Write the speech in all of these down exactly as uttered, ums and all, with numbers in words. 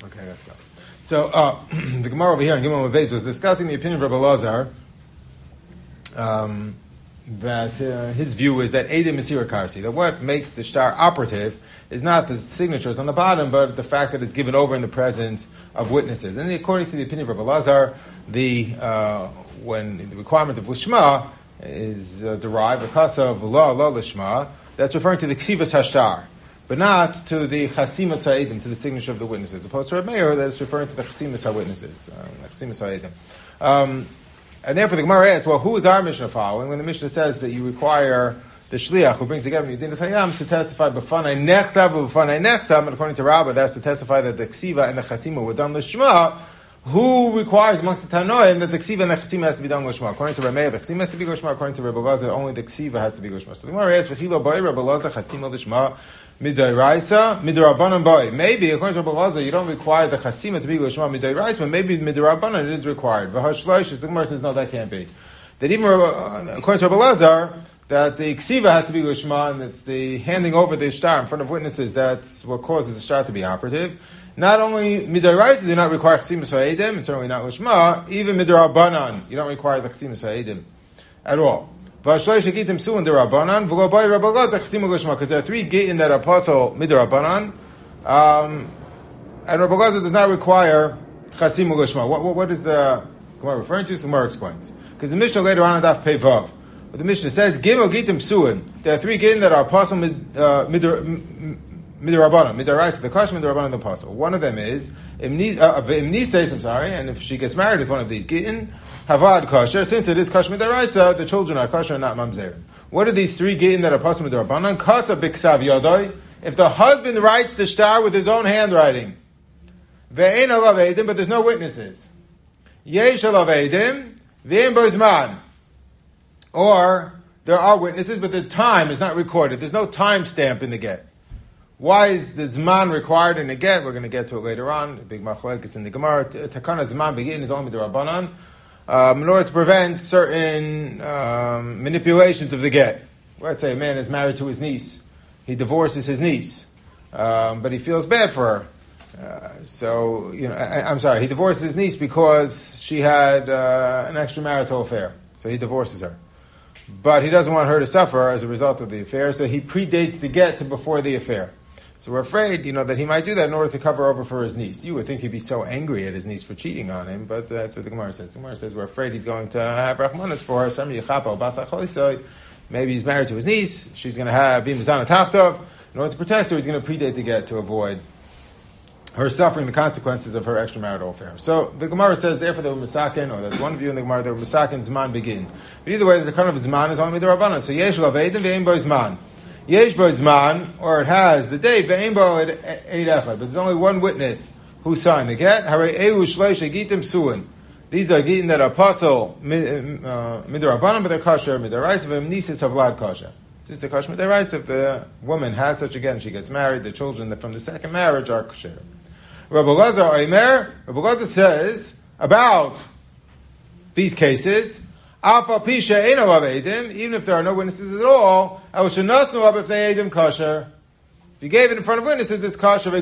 Okay, let's go. So uh, the Gemara over here in Gimel Beis was discussing the opinion of Rabbi Lazar um, that uh, his view is that Eidim Mesira Karsi, that what makes the shtar operative is not the signatures on the bottom, but the fact that it's given over in the presence of witnesses. And according to the opinion of Rabbi Lazar, the uh, when the requirement of Lishma is uh, derived because of La La Lishma, that's referring to the Ksivas Hashtar, but not to the Chasimas Ha'edim, to the signature of the witnesses. Opposed to Rabbi Meir, that is referring to the Chasimas Ha'witnesses, uh, Chasimas Ha'edim. Um, and therefore the Gemara asks, well, who is our Mishnah following when the Mishnah says that you require the Shliach who brings together Yedin Hayam to testify b'fanai nechta b'fanai nechta, and according to Rabbah, that's to testify that the Ksiva and the Chasima were done l'shma. Who requires amongst the Tanoim that the Ksiva and the Chasima has to be done l'shma? According to Rabbi Meir, the Chasima has to be l'shma. According to Rabbi Lazar, only the Ksiva has to be l'shma. So the Gemara asks, v'chilo b'ay Rabbi Lazar Chasima l'shma midayraisa midarabanan b'ay. Maybe according to Rabbi Lazar, you don't require the Chasima to be l'shma midayraisa, but maybe midarabanan it is required. V'hashloish, the Gemara says no, that can't be. That even uh, according to Rabbi Lazar, that the ksiva has to be lishma, and it's the handing over the shtar in front of witnesses that's what causes the shtar to be operative. Not only midaraisa do not require chasimus ha'edim, and certainly not lishma, even midarabanan, you don't require the chasimus ha'edim at all. V'ashloish hagitim su'in derabanan, v'lo bai Rabbi Lazar chasimu lishma, because there are three gitin that are apostle midarabanan, um, and Rabbi Lazar does not require chasimu lishma. What, what, what is the Gemara referring to? So the Gemara explains. Because the Mishnah later on in Daf Pei Vav, but the Mishnah says, Gimel Gitim Suin. There are three Gitim that are apostle midrabanan, midaraisa, the Kash midarabanan, the apostle. One of them is Imnises, I'm sorry, and if she gets married with one of these Gitim, Havad Kasher, since it is Kash midaraisa, the children are Kasher and not Mamzerim. What are these three Gitim that are apostle midarabanan? Kasa Biksav Yodoi. If the husband writes the shtar with his own handwriting, Ve'en alav Eidim, but there's no witnesses. Yesh alav Eidim, Ve'en Bozman. Or there are witnesses, but the time is not recorded. There's no time stamp in the get. Why is the Zman required in the get? We're going to get to it later on. The big machlek is in the Gemara. Takana Zman begin is only the Rabbanan. Um, in order to prevent certain um, manipulations of the get. Let's say a man is married to his niece. He divorces his niece. Um, but he feels bad for her. Uh, so, you know, I, I'm sorry, he divorces his niece because she had uh, an extramarital affair. So he divorces her. But he doesn't want her to suffer as a result of the affair, so he predates the get to before the affair. So we're afraid, you know, that he might do that in order to cover over for his niece. You would think he'd be so angry at his niece for cheating on him, but that's what the Gemara says. The Gemara says we're afraid he's going to have Rachmanis for her. Maybe he's married to his niece. She's going to have be Mizana Tachtov. In order to protect her, he's going to predate the get to avoid her suffering the consequences of her extramarital affair. So the Gemara says, therefore, there were Misakin, or there's one view in the Gemara, there were Misakin, Zman begin. But either way, the kind of Zman is only the Rabbanan. So Yesh lo Veidim, Ve'im bo Zman. Yesh bo Zman, or it has the date, Ve'im bo Eid Echad. But there's only one witness who signed the get. Hare Ehu Shleish Gitim Suin. These are Gitim that are apostle, Midrabanan, but they're kosher, Midrais, Ve'im have Havlad kosher. This is the kosher Midrais. If the woman has such a get and she gets married, the children that from the second marriage are kosher. Rabbi Lazar Omer, Rabbi Lazar says about these cases, even if there are no witnesses at all, if you gave it in front of witnesses, it's kosher.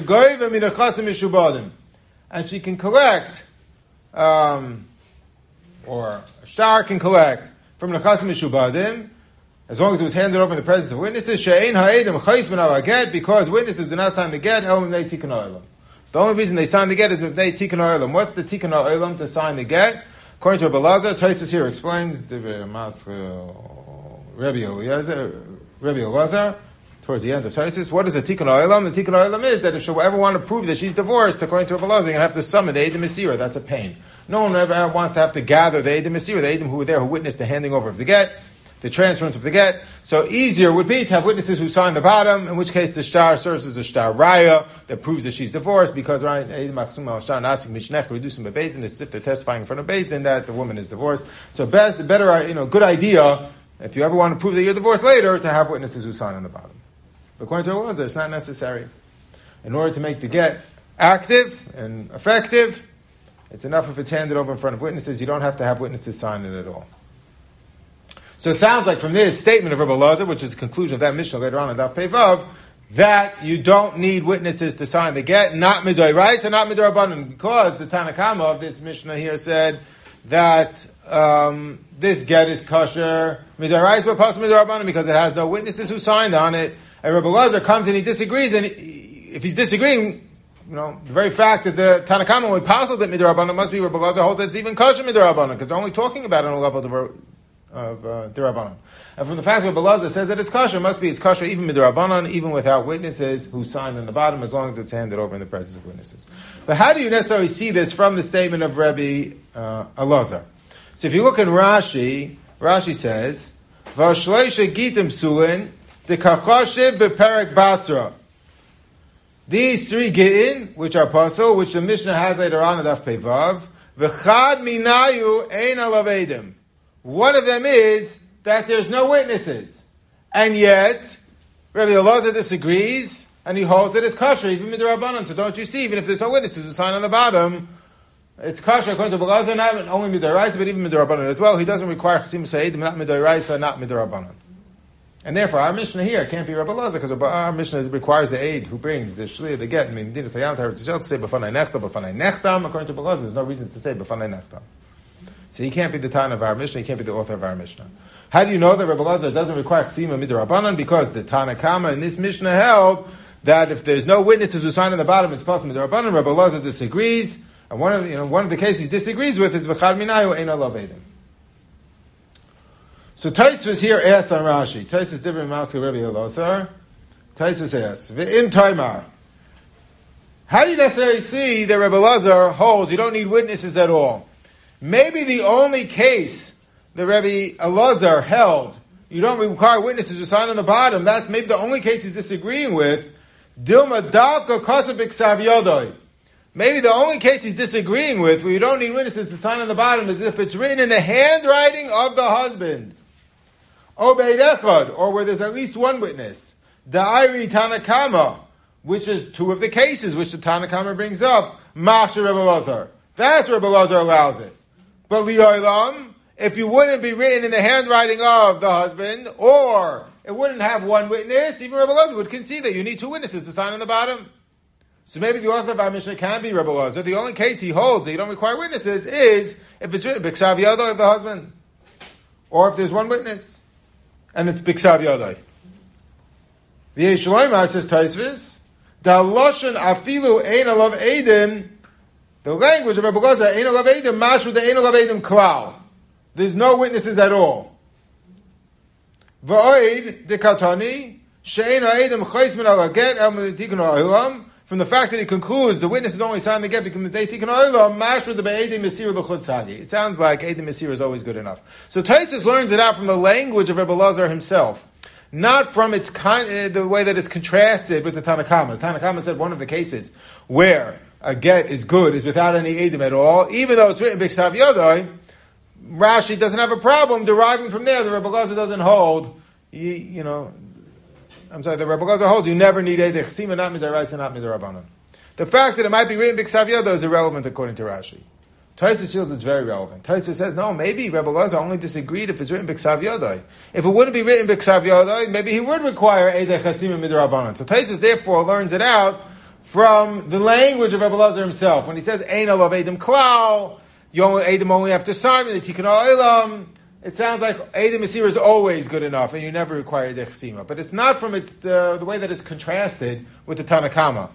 And she can collect, um, or a shtar can collect from nechasim mishubadim, as long as it was handed over in the presence of witnesses, because witnesses do not sign the get, the only reason they sign the get is Mibnei Tikkun Ha'olam. What's the Tikkun Ha'olam to sign the get? According to Rabbi Lazar, Tosfos here explains the Rabbi Eliezer, Rabbi Elazar, towards the end of Tosfos. What is a Tikkun Ha'olam? The Tikkun Ha'olam is that if she'll ever want to prove that she's divorced, according to Rabbi Lazar, you're going to have to summon the Eidim Mesira. That's a pain. No one ever wants to have to gather the Eidim Mesira, the Eidim who were there, who witnessed the handing over of the get, the transference of the get. So easier would be to have witnesses who sign the bottom, in which case the shtar serves as a shtar raya that proves that she's divorced, because right, it's as if they're testifying in front of Beis Din that the woman is divorced. So best, the better, you know, good idea, if you ever want to prove that you're divorced later, to have witnesses who sign on the bottom. But according to Elazar, it's not necessary. In order to make the get active and effective, it's enough if it's handed over in front of witnesses. You don't have to have witnesses sign it at all. So it sounds like from this statement of Rabbi Lazar, which is the conclusion of that Mishnah later on in Daf Pei Vav, that you don't need witnesses to sign the get, not midoi rice and not midoi rabbanon, because the Tanakama of this Mishnah here said that um, this get is kosher midoi rice but pas midoi rabbanon because it has no witnesses who signed on it. And Rebbe Elazar comes and he disagrees, and he, if he's disagreeing, you know, the very fact that the Tanakama would pass that midoi rabbanon must be Rebbe Elazar holds that it's even kosher midoi rabbanon because they're only talking about it on a level of of uh, D'Rabbanan. And from the fact that Belazar says that it's kosher, must be it's kosher even with D'Rabbanan, even without witnesses who signed on the bottom, as long as it's handed over in the presence of witnesses. But how do you necessarily see this from the statement of Rabbi uh, Elazar? So if you look in Rashi, Rashi says, V'ashleisha gitim sulin, the kachashiv beperek basra. These three gittin, which are pasul, which the Mishnah has later on in Daf Pevav, v'chad minayu ein alav edim. One of them is that there's no witnesses. And yet, Rabbi Elazar disagrees, and he holds that it's kosher, even midrabanan. So don't you see, even if there's no witnesses who sign on the bottom, it's kosher according to Elazar, not only midrabanan, but even midrabanan as well. He doesn't require chasim sa'id, not midrabanan, not midrabanan. And therefore, our Mishnah here can't be Rabbi Elazar, because our Mishnah requires the aid who brings the shliach, the get, I mean, to say b'fanai nechtam, b'fanai nechtam. According to Elazar, there's no reason to say b'fanai nechtam. So he can't be the Tana of our Mishnah, he can't be the author of our Mishnah. How do you know that Rebbe Elazar doesn't require Chsima Midrabanan? Because the Tanakama in this Mishnah held that if there's no witnesses who sign on the bottom, it's possible Midrabanan. Rebbe Elazar disagrees, and one of the, you know, one of the cases he disagrees with is V'chad Minayu Ein Alav Edim. So Tosfos here asks on Rashi. Tosfos different from Maskeh Rebbe Elazar. Tosfos asks, V'im Taimar. How do you necessarily see that Rebbe Elazar holds you don't need witnesses at all? Maybe the only case that Rabbi Elazar held, you don't require witnesses to sign on the bottom, that's maybe the only case he's disagreeing with. Dilma davka kasab iksav yodoi. Maybe the only case he's disagreeing with, where you don't need witnesses to sign on the bottom, is if it's written in the handwriting of the husband. Obeid echad, or where there's at least one witness. Da'iri Tanakama, which is two of the cases which the Tanakama brings up. Masha Rabbi Elazar. That's where Rabbi Elazar allows it. But li'olam, if you wouldn't be written in the handwriting of the husband, or it wouldn't have one witness, even Rebbe Elazar would concede that you need two witnesses to sign on the bottom. So maybe the author of our Mishnah can be Rebbe Elazar. The only case he holds that you don't require witnesses is if it's written B'ksav Yodai of the husband, or if there's one witness, and it's B'ksav Yodai. The Yeshloimar says Tosfos, Da loshen afilu ein alav edim. The language of Rebbe Elazar, Ein Olav Eidim, Mashu the Ein Olav Eidim Klal. There's no witnesses at all. V'oid de Katani, She'ein Ha'edim Chayz Min Ala Get El Tikun Ha'olam. From the fact that he concludes the witnesses only sign the get because the Tikun Ha'olam, Mashu the Be'edim Mesir L'chut Sagi. It sounds like Eidim Mesir is always good enough. So Tosfos learns it out from the language of Rebbe Elazar himself, not from its con- uh, the way that it's contrasted with the Tanakama. The Tanakama said one of the cases where a get is good, is without any edim at all, even though it's written b'ksav yodai, Rashi doesn't have a problem deriving from there. The Rebbe Elazar doesn't hold, you, you know, I'm sorry, the Rebbe Elazar holds you never need edim, chsima not midaraisa, not midarabanan. The fact that it might be written b'ksav yodai is irrelevant according to Rashi. Tosfos feels it's very relevant. Tosfos says, no, maybe Rebbe Elazar only disagreed if it's written b'ksav yodai. If it wouldn't be written b'ksav yodai, maybe he would require edim, chsima midarabanan. So Tosfos therefore learns it out from the language of Rebbe Elazar himself. When he says, Ein Olav Eidim Klal, you only, Eidim only have to sign, the Tikun Ha'olam, it sounds like Eidim Mesir is always good enough, and you never require the Chesima. But it's not from its, the, the way that it's contrasted with the Tanakama.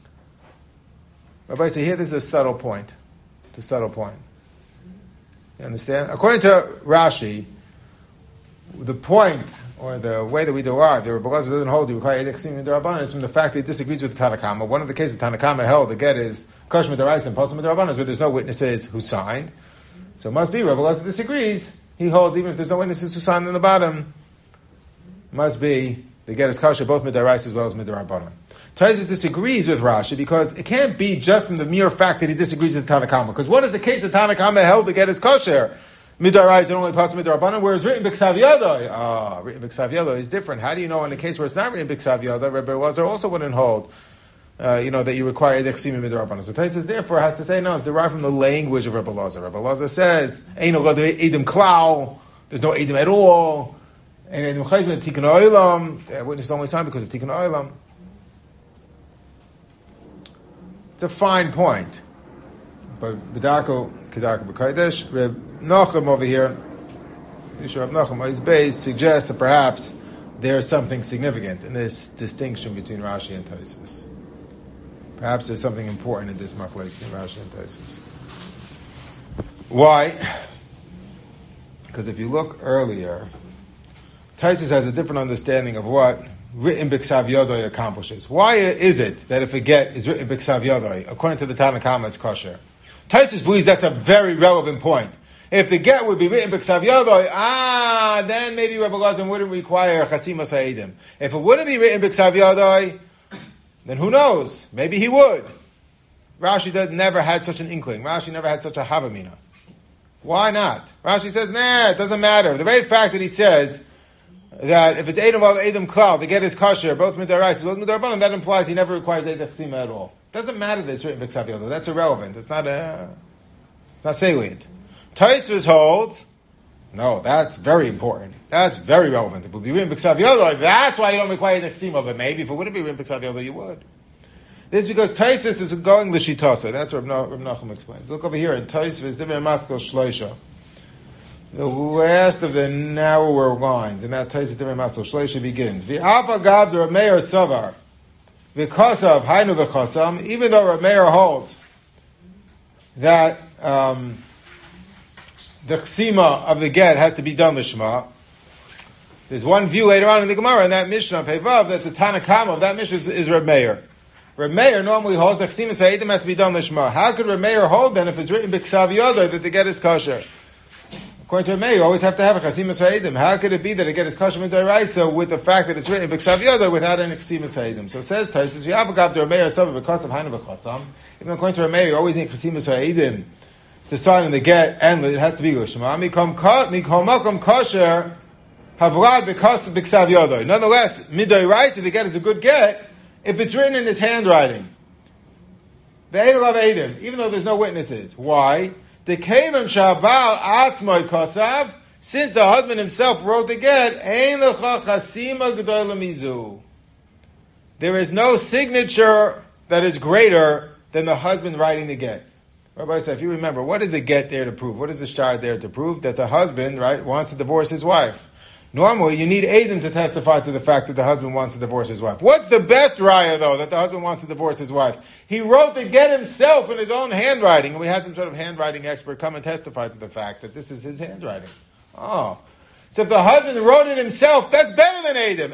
Rabbi say, here this is a subtle point. It's a subtle point. You understand? According to Rashi, the point, or the way that we derive, the Rebbe Elazar doesn't hold you require Eidei Chesima D'Rabbanan, it's from the fact that he disagrees with the Tanakama. One of the cases the Tanakama held, the get is Kosh Midaraisa and Pasuk Mid'Rabbanan, where there's no witnesses who signed. So it must be Rebbe Elazar disagrees. He holds even if there's no witnesses who signed on the bottom, must be the get is kosher both Midaraisa as well as Mid'Rabbanan. Tosfos disagrees with Rashi because it can't be just from the mere fact that he disagrees with the Tanakama. Because what is the case the Tanakama held the get is kosher? Midaraisa and only Pasuk Mid'Rabbanan, whereas written b'ksav yodai, ah, written b'ksav yodai is different. How do you know in a case where it's not written b'ksav yodai, Rebbe Elazar also wouldn't hold, uh, you know, that you require Eidei Chesima Mid'Rabbanan. So Tosfos therefore has to say, no, it's derived from the language of Rebbe Elazar. Rebbe Elazar says, Ein Olav Eidim Klal, there's no Eidim at all, and Eidim Chayz Min Tikun Ha'olam, witness is only signed because of Tikun Ha'olam. It's a fine point. But B'darko, Kedarko B'Kodesh, Reb Nachum over here, Yisrael Reb Nachum, his base suggests that perhaps there's something significant in this distinction between Rashi and Tosfos. Perhaps there's something important in this machlokes in Rashi and Tosfos. Why? Because if you look earlier, Tosfos has a different understanding of what written b'ksav yodoi accomplishes. Why is it that if a get is written b'ksav yodoi, according to the Tanna Kama, it's kosher? Tosfos believes that's a very relevant point. If the get would be written b'ksav yodoi, ah, then maybe Rebbe Elazar wouldn't require chasimas ha'idim. If it wouldn't be written b'ksav yodoi, then who knows? Maybe he would. Rashi did, never had such an inkling. Rashi never had such a havamina. Why not? Rashi says, nah, it doesn't matter. The very fact that he says that if it's Edom of Edom Klal, the get is kosher, both Midarais, both Midarbanan, that implies he never requires Edom Chesima at all. It doesn't matter that it's written b'ksav yodoi. That's irrelevant. It's not a, it's not salient. Tosfos holds, no, that's very important. That's very relevant. If it would be written b'ksav yodoi, that's why you don't require the chesima. But maybe if it wouldn't be written b'ksav yodoi, you would. This is because Tosfos is going l'shitasa. That's what Reb Nachum explains. Look over here in Tosfos, Divrei Maskil Shloisha. The last of the narrower lines, and that Tosfos Divrei Maskil Shloisha begins. V'afa gab Reb Meir Savar, v'kosav hainu v'chosam. Even though Reb Meir holds that um, the chesima of the get has to be done l'shma. There's one view later on in the Gemara in that Mishnah Pevav that the Tanna Kama of that Mishnah is, is Reb Meir. Reb Meir normally holds that chesima ha'idim has to be done l'shma. How could Reb Meir hold then if it's written b'ksav yodoi that the get is kosher? According to Reb Meir, you always have to have a chesima ha'idim. How could it be that a get is kosher mid'oraisa with the fact that it's written b'ksav yodoi without any chesima ha'idim? So it says Tosfos, you have a gab to Reb Meir Savar because of hainu v'chosam. Even according to Reb Meir, you always need chesima ha'idim to sign in the get, and it has to be l'shma. Mikom makom kosher havrad because of b'ksav yodoi. Nonetheless, mid'oraisa, the get is a good get if it's written in his handwriting. Even though there's no witnesses. Why? The Kavan Shabal Atzmai Kosav, since the husband himself wrote the get, Ein Lecha Chasima G'dola Mizu. There is no signature that is greater than the husband writing the get. Rabbi said, if you remember, what is the get there to prove? What is the shtar there to prove? That the husband, right, wants to divorce his wife. Normally, you need Adam to testify to the fact that the husband wants to divorce his wife. What's the best raya, though, that the husband wants to divorce his wife? He wrote the get himself in his own handwriting, and we had some sort of handwriting expert come and testify to the fact that this is his handwriting. Oh. So if the husband wrote it himself, that's better than Adam.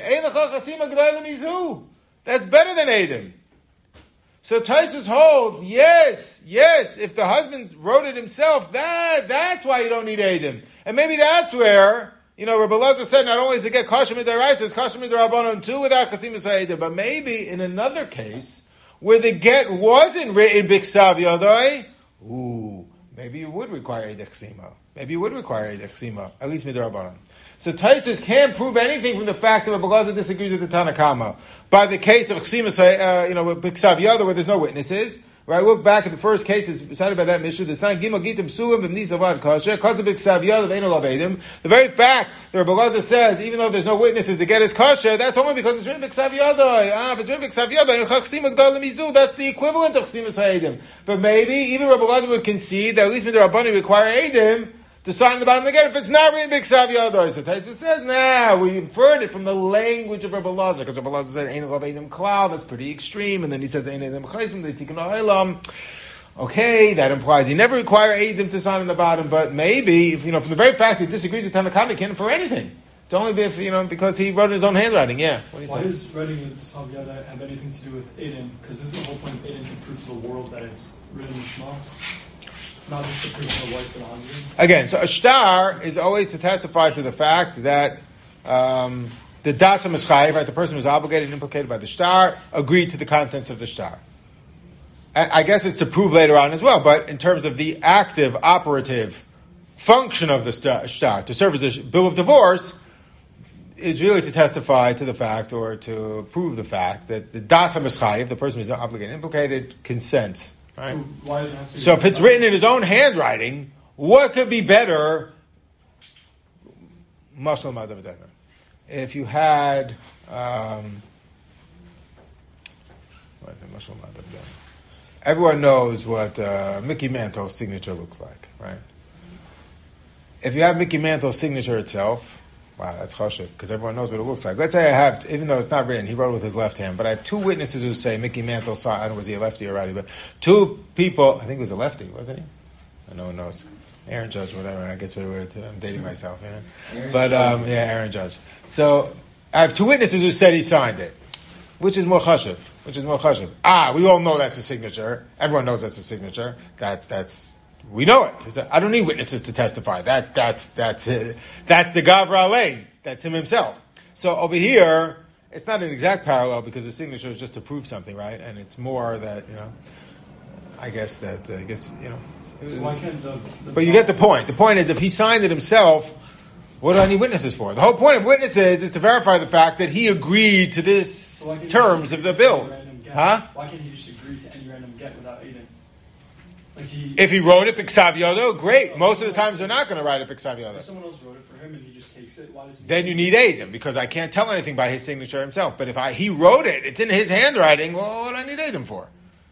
That's better than Adam. So Tosfos holds, yes, yes, if the husband wrote it himself, that that's why you don't need Adam. And maybe that's where... You know, Rebbe Elazar said not only is the get kosher mid'oraisa, it's kosher mid'rabanan too without chasimas ha'idim. But maybe in another case where the get wasn't written b'ksav yodoi, ooh, maybe you would require a chesima. Maybe you would require a chesima, at least mid'rabanan. So Tosfos can't prove anything from the fact that Rebbe Elazar disagrees with the Tanna Kama. By the case of chesimas, uh, you know, b'ksav yodoi where there's no witnesses. Right, look back at the first case that's cited by that Mishnah. The sign Gimel Gitim Sulam V'Mnis Avad Kasher Kazav B'Ksav Yod V'Eino Lavedim. The very fact that Rebbe Elazar says, even though there's no witnesses to get his kosher, that's only because it's written B'Ksav Yodoi. Ah, if it's written B'Ksav Yodoi, Chachsim Agdal Mizu. That's the equivalent of Chasimas Ha'idim. But maybe even Rebbe Elazar would concede that at least Midrabani require Eidim to sign in the bottom of the get if it's not written b'ksav yodoi. So Tosfos says, nah, we inferred it from the language of Rebbe Elazar, because Rebbe Elazar said, Ein Lav Eidim Klal, that's pretty extreme, and then he says, Ein Eidim Chaysim, they Tikkun Ha'olam. Okay, that implies he never require Eidim to sign in the bottom, but maybe, if, you know, from the very fact he disagrees with Tanna Kama, he can't infer anything. It's only if, you know, because he wrote in his own handwriting, yeah. What do you Why say? does writing in B'ksav Yodoi have anything to do with Eidim? Because this is the whole point of Eidim, to prove to the world that it's written in Shema. Not just to prove to the wife and the husband. Again, so a shtar is always to testify to the fact that um, the das HaMeschayev, right, the person who's obligated and implicated by the shtar, agreed to the contents of the shtar. And I guess it's to prove later on as well, but in terms of the active, operative function of the shtar, to serve as a bill of divorce, it's really to testify to the fact or to prove the fact that the das HaMeschayev, the person who's obligated and implicated, consents. Right? So, why does it have to so if it's written in his own handwriting, what could be better? If you had, um, everyone knows what uh, Mickey Mantle's signature looks like, right? If you have Mickey Mantle's signature itself, wow, that's chashuv, because everyone knows what it looks like. Let's say I have, even though it's not written, he wrote it with his left hand, but I have two witnesses who say Mickey Mantle saw, I don't know, was he a lefty or righty, but two people, I think he was a lefty, wasn't he? No one knows. Aaron Judge, whatever, I guess we were, I'm dating myself, yeah. But, um, yeah, Aaron Judge. So, I have two witnesses who said he signed it. Which is more chashuv? Which is more chashuv? Ah, we all know that's a signature. Everyone knows that's a signature. That's, that's, we know it. It's a, I don't need witnesses to testify. That, that's, that's, uh, that's the Gavra Alein. That's him himself. So over here, it's not an exact parallel because the signature is just to prove something, right? And it's more that, you know, I guess that, uh, I guess, you know. So why can't the, the but you get the point. The point is, if he signed it himself, what do I need witnesses for? The whole point of witnesses is to verify the fact that he agreed to this so terms of the bill. Huh? Why can't he just agree to any random get without Aiden? Like he, if he wrote it Piksav Yodo, great. Most of the times they're not going to write it Piksav Yodo. If someone else wrote it for him and he just takes it, why does he then you need Aiden, because I can't tell anything by his signature himself. But if I he wrote it, it's in his handwriting, well, what do I need Aiden for?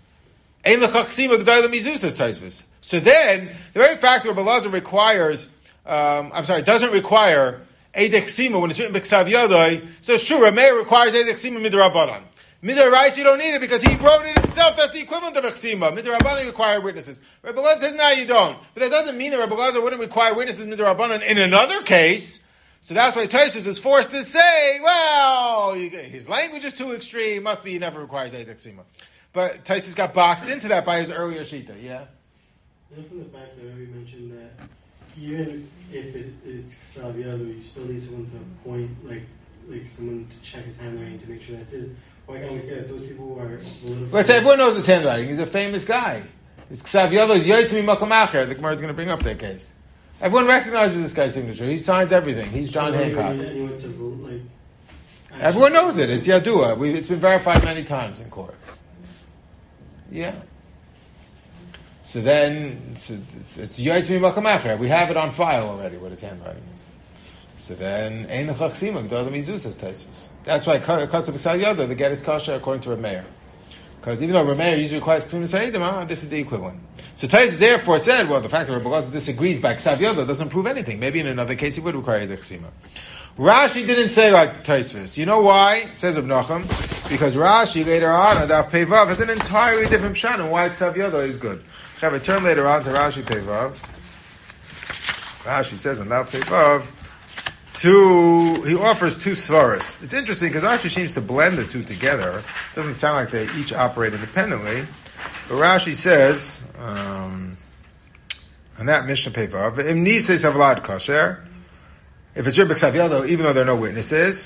So then, the very fact that Rabbi Elazar requires, um, I'm sorry, doesn't require Eidek Sima when it's written B'Ksav Yodoi, so sure, Rameir requires Eidek Sima Midrabanan. Midrabanan, you don't need it because he wrote it himself, that's the equivalent of Echsima. Midrabanan require witnesses. Rabbi Elazar says, no, you don't. But that doesn't mean that Rabbi Elazar wouldn't require witnesses Midrabanan in another case. So that's why Tosfos is forced to say, well, you, his language is too extreme, must be he never requires Eidek Sima. But Tosfos got boxed into that by his earlier Shita, yeah? And from the fact that we mentioned that even if it, it's Ksav Yadu, you still need someone to appoint, like like someone to check his handwriting to make sure that's his. Why can't we say that those people who are... Let's say everyone knows his handwriting. He's a famous guy. His Ksav Yadu is Yotzmi Makam Acher. The Gemara is going to bring up that case. Everyone recognizes this guy's signature. He signs everything. He's John so Hancock. Anyone to vote, like, everyone knows it. It's Yadua. We, it's been verified many times in court. Yeah. So then, it's Yotzmi Makam Acher. We have it on file already, what his handwriting is. So then, Ein Chachsima, G'dor Mizu, says Tosfos. That's why Katzav B'Sal Yoda, the get is kosher according to Rameir. Because even though Rameir usually requires K'sim Seidim, ah, this is the equivalent. So Tosfos therefore said, well, the fact that Rabbi Elazar disagrees by Ksav Yoda doesn't prove anything. Maybe in another case he would require the K'sima. Rashi didn't say like Tosfos. You know why? Says Reb Nachum. Because Rashi later on, Adaf Peivav, has an entirely different shot on why Ksav Yoda is good. I have a turn later on to Rashi Peivav. Rashi says on Adaf Peivav, two, he offers two svaras. It's interesting because Rashi seems to blend the two together. It doesn't sound like they each operate independently. But Rashi says, um, on that Mishnah Peivav, Im Nises Havlad Kosher, if it's Rebbe Ksav Yodo, even though there are no witnesses,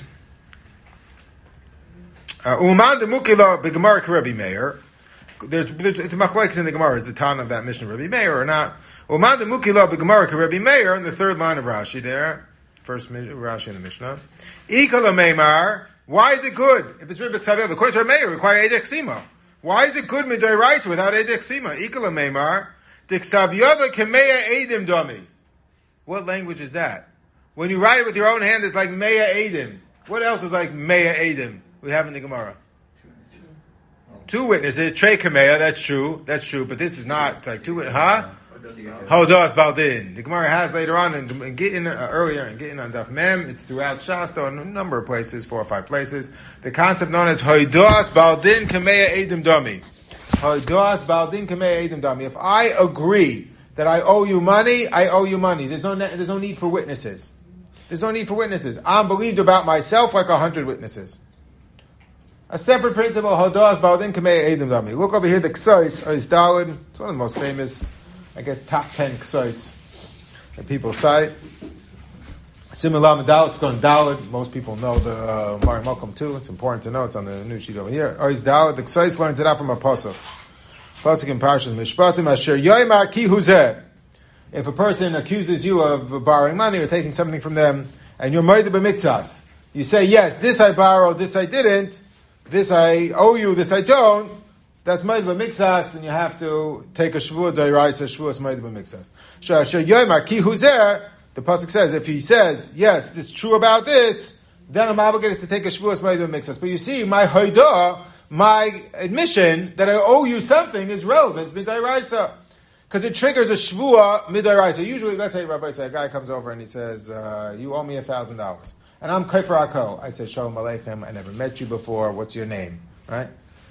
Uman de Mukila B'Gemara K'Rebbe Meir, there's, there's, it's a machlokes in the Gemara, is the town of that Mishnah Rebbe Meir or not? Uman de Mukila B'Gemara K'Rebbe Meir, in the third line of Rashi there, first Rashi in the Mishnah. Ikala Meimar, why is it good? If it's Rebbe Ksav Yodo, according to Meir, require Eidek Sima. Why is it good Midai Rice without Eidek Sima? Ikala Meimar, de Ksav Yodo Kemeya Eidim Domi. What language is that? When you write it with your own hand, it's like Meya Eidim. What else is like Meya Eidim? We have in the Gemara. Two witnesses, Trey Kameya, that's true, that's true, but this is not like two witnesses, huh? Hodos Baldin. The Gemara has later on, in, in Gittin, uh, earlier in Gittin on Daf Mem, it's throughout Shasta, in a number of places, four or five places, the concept known as Hodos Baldin Kameya Eidim Dami. Hodos Baldin Kameya Eidim Dami. If I agree that I owe you money, I owe you money. There's no, there's no need for witnesses. There's no need for witnesses. I'm believed about myself like a hundred witnesses. A separate principle, Hodas Baldin Kamei Eidim Dami. Look over here, the Ksois, Ois Dalid. It's one of the most famous, I guess, top ten Ksois that people cite. Similar Medal, it's going Dalid. Most people know the uh, Mari Malcolm too. It's important to know. It's on the new sheet over here. Ois Dalid, the Ksois learned it out from a Pasuk. Pasuk in Parshas Mishpatim, Asher Yoimar Ki Huzeh. If a person accuses you of borrowing money or taking something from them, and you're Moed B'Miktsas, you say, yes, this I borrowed, this I didn't, this I owe you, this I don't, that's Moed B'Miktsas, and you have to take a Shvuah D'Oraisa, Shvuah's Moed B'Miktsas. Sh'asher Yoimar Ki Huzeh, the Pasuk says, if he says, yes, this is true about this, then I'm obligated to take a Shvuah's Moed B'Miktsas. But you see, my Hoidah, my admission that I owe you something is relevant midairaisa. Because it triggers a shvua midairaisa. Usually, let's say, Rabbi, say, a guy comes over and he says, uh, you owe me a thousand dollars. And I'm Kaifer Ako. I say, Shalom Aleichem, I never met you before, what's your name? Right?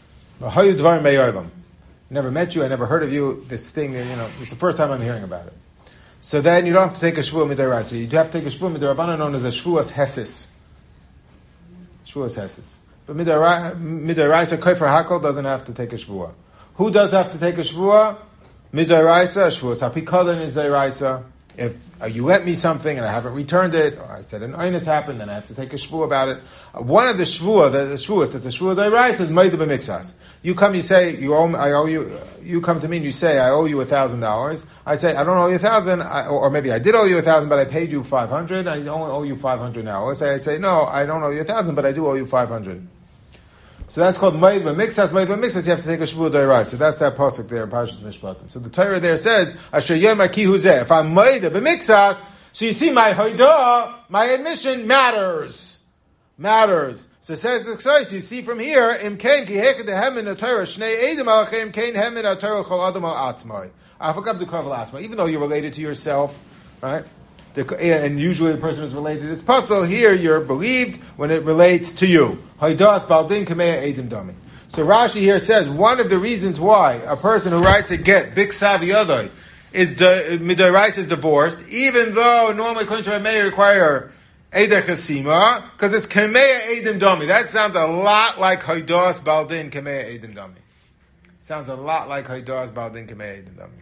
Never met you, I never heard of you, this thing, you know, this is the first time I'm hearing about it. So then you don't have to take a shvua midairaisa. You have to take a shvua midarabana known as a shvuas hesis. Shvuas hesis. But midairaisa, Kaifer Hakol doesn't have to take a shvua. Who does have to take a shvua? Midairaisa, shvuas hapikadon is dairaisa. If uh, you lent me something and I haven't returned it, or I said an oinus happened, then I have to take a shvua about it. Uh, one of the shvua, the, the shvuas, that's a shvua dairaisa, is ma'ida b'mixas. You come, you say, you owe me, I owe you, uh, you come to me and you say, I owe you a thousand dollars. I say, I don't owe you a thousand, or maybe I did owe you a thousand, but I paid you five hundred, I only owe you five hundred now. Or say, I say, no, I don't owe you a thousand, but I do owe you five hundred. So that's called Ma'id B'Mixas. Ma'id B'Mixas, you have to take a Shvu Dairai. So that's that pasuk there in Parshas Mishpatim. So the Torah there says, Asher Yomar Ki Hu Zeh. If I'm Ma'id B'Mixas, so you see my Hoidah, my admission matters. Matters. So it says the Ksais, you see from here, Im Kain Ki Heked Hemin HaTorah, Shnei Eidim Alachem, Kain Hemin HaTorah Chol Adam Al-Atzmai. Afakab Dukav Al-Atzmai. Even though you're related to yourself, right? And usually the person is related. It's possible here you're believed when it relates to you. Haidas baldin kamei edim dami. So Rashi here says one of the reasons why a person who writes a get big savi yadai is midarais is divorced, even though normally according to Rameh may require edeh chasima, because it's kamei edim dami. That sounds a lot like haidas baldin kamei edim dami. Sounds a lot like haidas baldin kamei edim dami.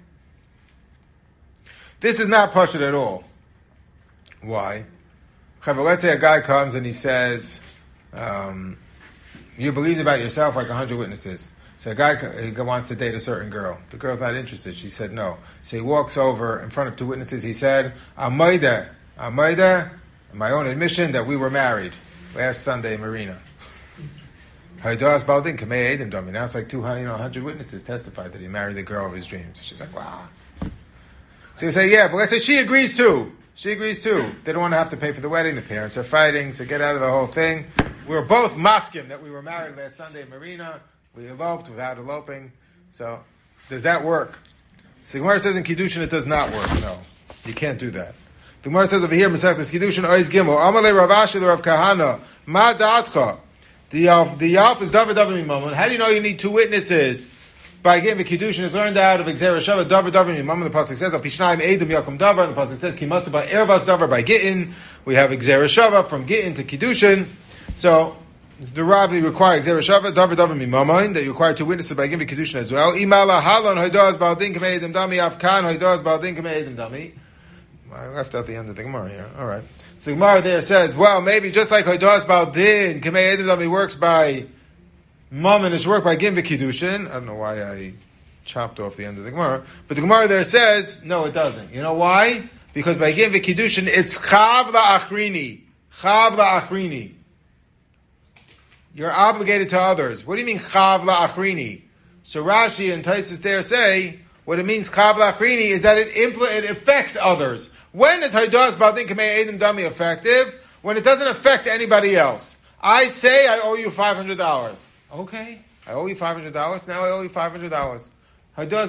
This is not pashut at all. Why? Let's say a guy comes and he says, um, you believed about yourself like a hundred witnesses. So a guy he wants to date a certain girl. The girl's not interested. She said no. So he walks over in front of two witnesses. He said, Amayda, Amayda, my own admission that we were married last Sunday in Marina. Now it's like two hundred, you know, one hundred witnesses testified that he married the girl of his dreams. She's like, wow. So you say, yeah, but let's say she agrees too. She agrees too. They don't want to have to pay for the wedding. The parents are fighting, so get out of the whole thing. We were both maskim that we were married last Sunday in Marina. We eloped without eloping. So, does that work? So the Gemara says in Kiddushin it does not work. No, you can't do that. The Gemara says over here, Masechtas Kiddushin, Oiz Gimel, Amalei Rav Ashi Rav Kahana, Ma Da'atcha. The Yalf, the Yalf is David David Mimamon. How do you know you need two witnesses? By giving Kiddushin is learned out of Xer Shava, Davar Davar Mimam. The pasuk says, Pishnayim Edom Yakum Davar. The pasuk says, Kimatzu by Ervas Davar by Gittin. We have Xer Shava from Gittin to Kiddushin. So it's derived that you require Xer Shava, Davar Davar Mimam. That you require two witnesses by giving Kiddushin as well. Imala Halon Hoidas Baldin Kamei Edom Dami Afkan Hoidas Baldin Kamei Edom Dami. I left out the end of the Gemara here. All right. So the Gemara there says, well, maybe just like Hoidas Baldin Kamei Edom Dami works by Mom and his work by Gimva Kiddushin. I don't know why I chopped off the end of the Gemara. But the Gemara there says, no, it doesn't. You know why? Because by Gimva Kiddushin, it's Chav la'achrini. Chav la'achrini. You're obligated to others. What do you mean Chav la'achrini? So Rashi and Taisus there say, what it means Chav la'achrini is that it impl- it affects others. When is Haidas Baldin Kamei Edom Dami effective? When it doesn't affect anybody else. I say I owe you five hundred dollars. Okay, I owe you five hundred dollars. Now I owe you five hundred dollars. When it's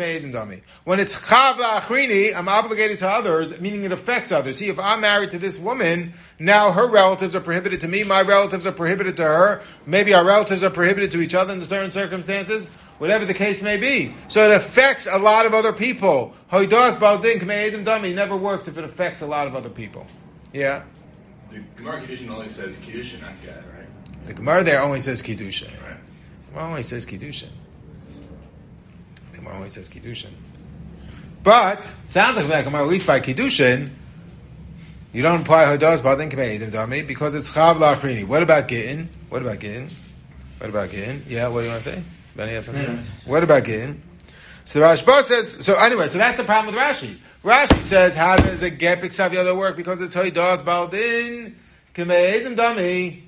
chav la'achrini, I'm obligated to others, meaning it affects others. See, if I'm married to this woman, now her relatives are prohibited to me, my relatives are prohibited to her, maybe our relatives are prohibited to each other in certain circumstances, whatever the case may be. So it affects a lot of other people. Hoidas baldin k'mei edom dami never works if it affects a lot of other people. Yeah? The Gemara Kiddushin only says Kiddushin, not Gad, right? The Gemara there only says Kiddushin. Right. The Gemara only says Kiddushin. The Gemara only says Kiddushin. But, sounds like that Gemara, at least by Kiddushin, you don't apply Hodas Baldin K'mei Edom Dami because it's Chav La'achrini. What about Gittin? What about Gittin? What about Gittin? Yeah, what do you want to say? Benny, you have something? Mm-hmm. What about Gittin? So the Rashba says, so anyway, so that's the problem with Rashi. Rashi says, how does a get B'Ksav Yada work? Because it's Hodas Baldin K'mei Edom Dami.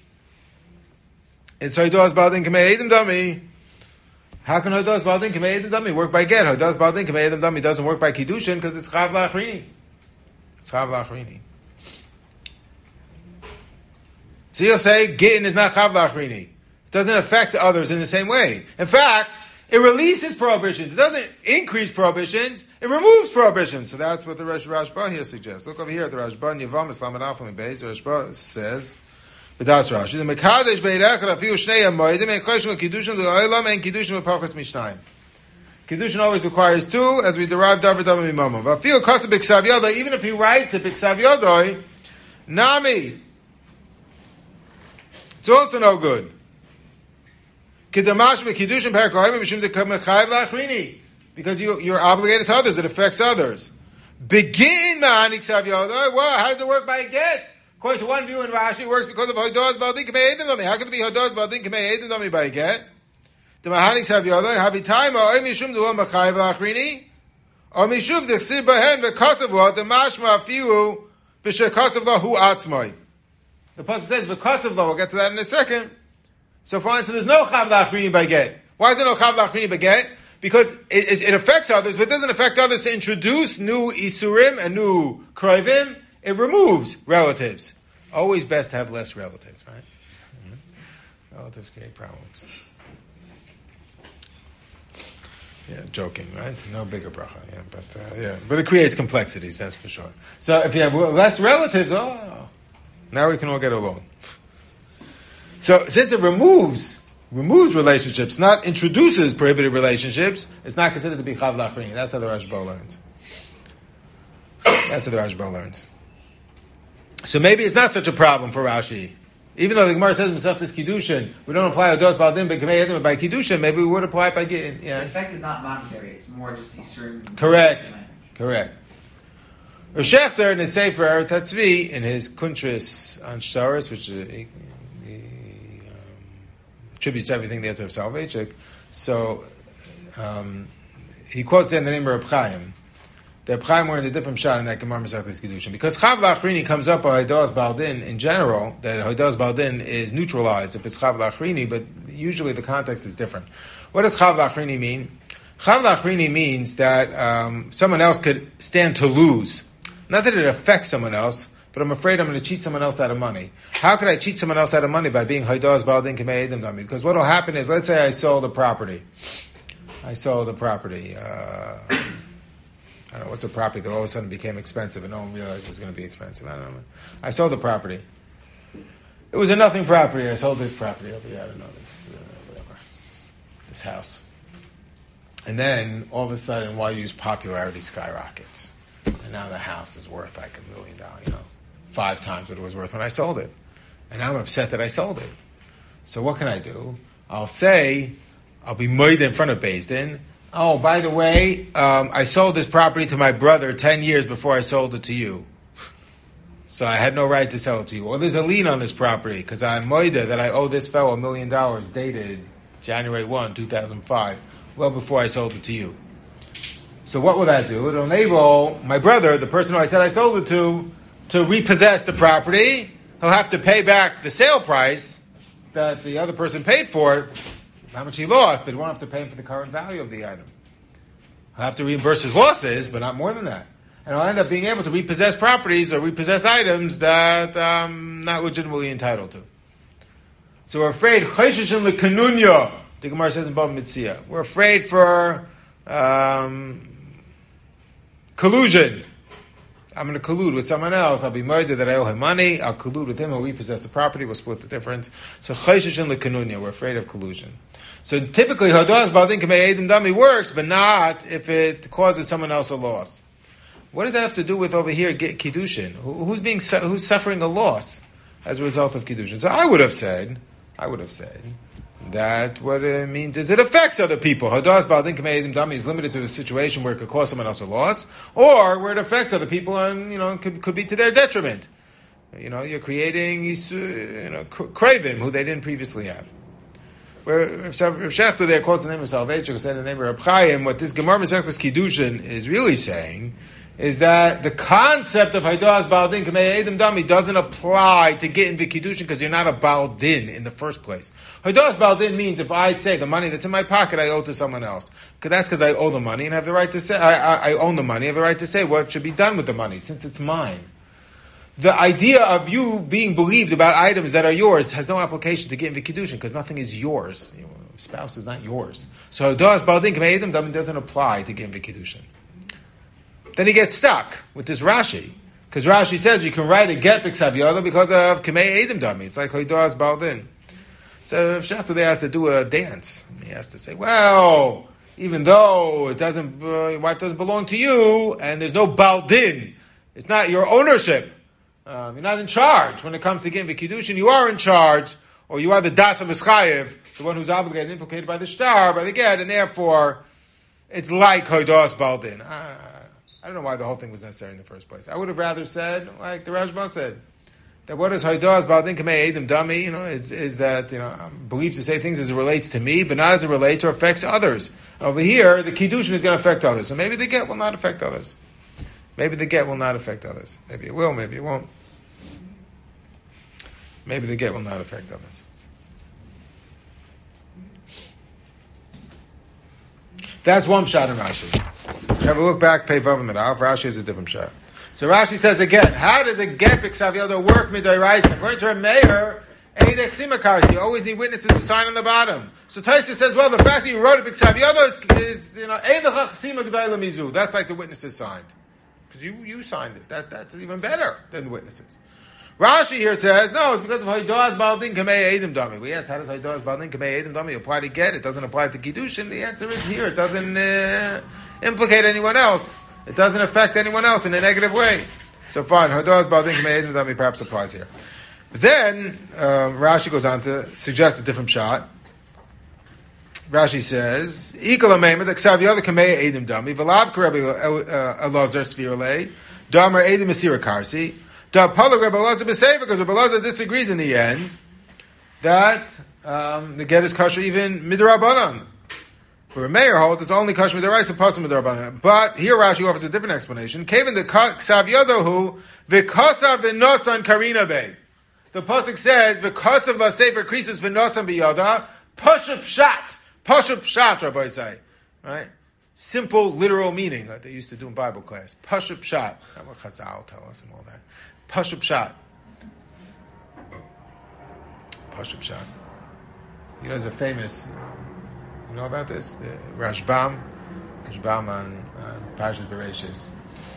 It's Hodas Baldin K'mei Edom Dami. How can Hodas Baldin K'mei Edom Dami work by get? Hodas Baldin K'mei Edom Dami doesn't work by Kiddushin because it's Chav La'achrini. It's Chav La'achrini. So you'll say, Gittin is not Chav La'achrini. It doesn't affect others in the same way. In fact, it releases prohibitions. It doesn't increase prohibitions. It removes prohibitions. So that's what the Rosh Rashba here suggests. Look over here at the Rashba in Yavam Islam and Alpha and Beis. Rashba says, "B'das Rashi the Mekadesh Beirech Rafiu Shnei Amoidim and Koshel Kiddushin L'Olam and Kiddushin L'Pachas Mishnayim." Kiddushin always requires two, as we derive David Dami Mimam. Vafiu Kasa B'Ksav Yodoi. Even if he writes a B'Ksav Yodoi, Nami, it's also no good. Because you, you're obligated to others, it affects others. Begin ma'anik sav yodoi. Well, how does it work by a get? According to one view in Rashi, it works because of hodos baldin k'mei edim dami. How can it be hodos baldin k'mei edim dami by a get? The ma'anik sav yodoi havitayim or mishum d'lo mechayev lachrini or mishuv d'chsiv behen v'kasav lo the mashma afiu b'shekasav lo hu atzmai. The pasuk says v'kasav lo. We'll get to that in a second. So fine, so there's no chav lachrini by get. Why is there no chav lachrini by get? Because it, it, it affects others, but it doesn't affect others to introduce new isurim and new kroivim. It removes relatives. Always best to have less relatives, right? Mm-hmm. Relatives create problems. Yeah, joking, right? No bigger bracha, yeah, but uh, yeah, but it creates complexities, that's for sure. So if you have less relatives, oh, now we can all get along. So since it removes removes relationships, not introduces prohibited relationships, it's not considered to be chav lachrini. That's how the Rashba learns. That's how the Rashba learns. So maybe it's not such a problem for Rashi. Even though the Gemara says himself this kiddushin, we don't apply odos baldim b'kemei edim by kiddushin. Maybe we would apply it by getting. Yeah. The effect is not monetary; it's more just these certain. Correct. Correct. Rav Shechter in his Sefer Eretz HaTzvi, in his Kuntris on Shtaris, which uh, he, he um, attributes everything there to Rav Soloveitchik, so um, he quotes there in the name of Reb Chaim. The Reb Chaim were in a different shot in that Gemara Masechtas Kiddushin. Because Chav Lachrini comes up by Hodos Baldin in general, that Hodos Baldin is neutralized if it's Chav Lachrini, but usually the context is different. What does Chav Lachrini mean? Chav Lachrini means that um, someone else could stand to lose. Not that it affects someone else, but I'm afraid I'm going to cheat someone else out of money. How could I cheat someone else out of money? By being Hodos Baldin K'mei Edim Dami. Because what will happen is, let's say I sold a property. I sold a property. Uh, I don't know, what's a property that all of a sudden became expensive and no one realized it was going to be expensive? I don't know. I sold the property. It was a nothing property. I sold this property over here. I don't know, this, uh, whatever. This house. And then, all of a sudden, Y U's popularity skyrockets. And now the house is worth like a million dollars, you know, five times what it was worth when I sold it. And I'm upset that I sold it. So what can I do? I'll say, I'll be moed in front of Beis Din. Oh, by the way, um, I sold this property to my brother ten years before I sold it to you. So I had no right to sell it to you. Or there's a lien on this property because I'm moida that I owe this fellow a million dollars dated January first, two thousand five, well before I sold it to you. So what will that do? It'll enable my brother, the person who I said I sold it to, to repossess the property. He'll have to pay back the sale price that the other person paid for it, how much he lost, but he won't have to pay him for the current value of the item. He'll have to reimburse his losses, but not more than that. And I'll end up being able to repossess properties or repossess items that I'm not legitimately entitled to. So we're afraid, Choshishin lekanunya, the Gemara says in Bava Metzia. We're afraid for um, collusion. I'm going to collude with someone else. I'll be murdered that I owe him money. I'll collude with him. He'll repossess the property. We'll split the difference. So Choshishin lekanunya. We're afraid of collusion. So typically, Hodos Baldin K'mei Edim Dami works, but not if it causes someone else a loss. What does that have to do with over here Kiddushin? Who's being who's suffering a loss as a result of Kiddushin? So I would have said, I would have said that what it means is it affects other people. Hodos Baldin K'mei Edim Dami is limited to a situation where it could cause someone else a loss, or where it affects other people and you know could could be to their detriment. You know, you're creating you know craving who they didn't previously have. Where Rav Shechter there quotes the name of Soloveitchik, who said in the name of Reb Chaim, what this Gemara Masechtas Kiddushin is really saying is that the concept of Hodos Baldin K'mei Edim Dami doesn't apply to Gittin v'Kiddushin because you're not a Baldin in the first place. Hodos Baldin means if I say the money that's in my pocket I owe to someone else. Cause that's because I owe the money and I have the right to say, I, I, I own the money, I have the right to say what should be done with the money since it's mine. the idea of you being believed about items that are yours has no application to getting Kiddushin because nothing is yours. You know, spouse is not yours. So Hodas Baldin Kamei Edom Damim doesn't apply to getting Kiddushin. Then he gets stuck with this Rashi. Because Rashi says you can write a get b'ksav yada because of Kamei Edom Dami. It's like Hodas Baldin. So Shachta has to do a dance. He has to say, well, even though it doesn't, uh, your wife doesn't belong to you, and there's no Baldin, it's not your ownership. Um, you're not in charge when it comes to getting Kiddushin. You are in charge, or you are the das of Mischayev, the one who's obligated and implicated by the shtar, by the get, and therefore it's like Hodas Baldin. Uh, I don't know why the whole thing was necessary in the first place. I would have rather said, like the Rashba said, that what is Hodas Baldin Kamei Edom Dami, you know, is, is that, you know, I'm believed to say things as it relates to me, but not as it relates or affects others. Over here, the Kiddushin is going to affect others. So maybe the get will not affect others. Maybe the get will not affect others. Maybe it will, maybe it won't. Maybe the get will not affect others. That's one shot in Rashi. Have a look back, pay Vav Medav. Rashi is a different shot. So Rashi says again, how does a get b'ksav yada work midoraisa? According to a mayor, eidek simakars, you always need witnesses who sign on the bottom. So Taisa says, well, the fact that you wrote it b'ksav yada is, is, you know, eidech chsima g'dayla mizu. That's like the witnesses signed. Because you, you signed it. That, that's even better than the witnesses. Rashi here says, no, it's because of Hodas Baldin Kamei Edom Dami. We asked, how does Hodas Baldin Kamei Edom Dami apply to get? It doesn't apply to Kiddushin. The answer is here. It doesn't uh, implicate anyone else. It doesn't affect anyone else in a negative way. So fine, Hodas Baldin Kamei Edom Dami perhaps applies here. But then, uh, Rashi goes on to suggest a different shot. Rashi says, Ikal HaMeimed, Ksav Yoda Kamei Edom Dami, V'lav Karebi Elazar Svirle, Damar Edom Mesira Karsi, because Rebbe Elazar disagrees in the end that um, the get is kosher even midrabanan. Where a mayor holds it's only kosher midaraisa, possible midrabanan. But here Rashi offers a different explanation. Kevin the ksav yodahu v'kosav v'nosan karina bey. The pasuk says v'kosav la sefer krisus v'nosan b'yoda pashup shat pashup shat. Rabbi say, right? Simple literal meaning like they used to do in Bible class. Pashup shat. That's what Chazal tell us and all that. Pashup Shat. Pashup Shat. You know, there's a famous, you know about this? The Rashbam. Rashbam on uh, Parshas Bereshis.